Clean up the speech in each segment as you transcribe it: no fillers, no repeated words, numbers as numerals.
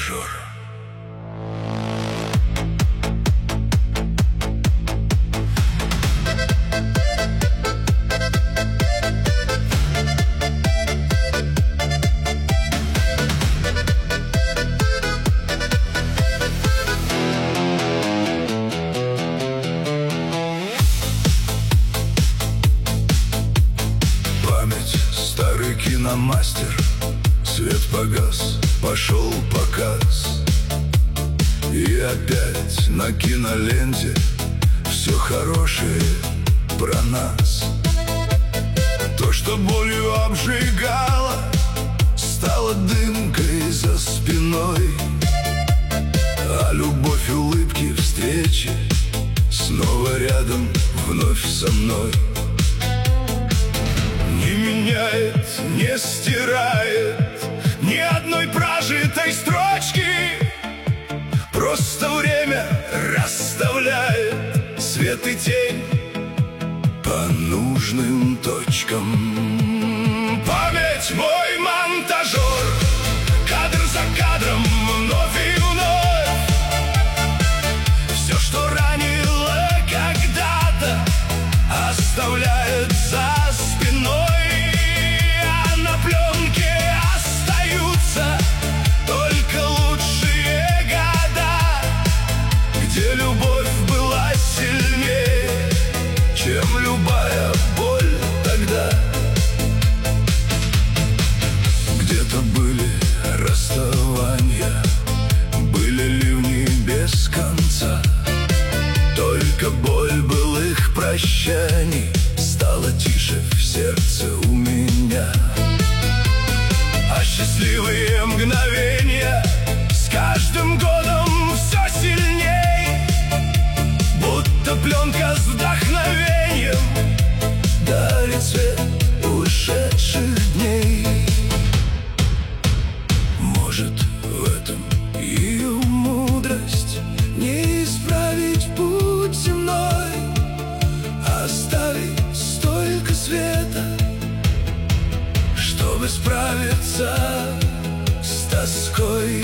монтажер. Старый киномастер, свет погас, пошел показ. И опять на киноленте все хорошее про нас. То, что болью обжигало, стало дымкой за спиной. А любовь, улыбки, встречи снова рядом, вновь со мной. Не меняет, не стирает ни одной прожитой строчки. Просто время расставляет свет и тень по нужным точкам. Память мой монтажер, кадр за кадром, вновь и вновь. Все, что ранило когда-то, оставляет за спиной. Где любовь была сильнее, чем любая боль тогда. Где-то были расставания, были ливни без конца. Только боль былых прощаний стала тише в сердце у меня. А счастливые мгновения с каждым годом все сильнее. Будто пленка с вдохновением дарит свет ушедших дней. Может, в этом ее мудрость, не исправить путь земной, оставить столько света, чтобы справиться с тоской.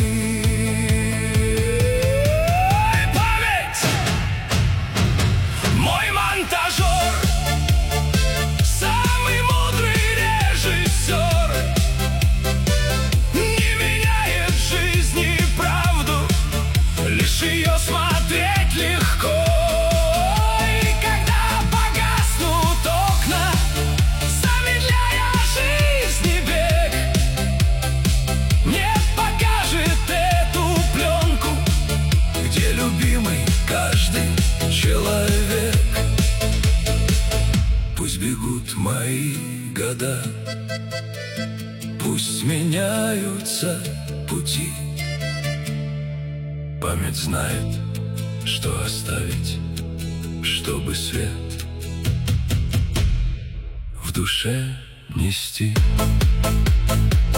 Ее смотреть легко. И когда погаснут окна, замедляя жизни бег, мне покажет эту пленку, где любимый каждый человек. Пусть бегут мои года, пусть меняются пути. Память знает, что оставить, чтобы свет в душе нести.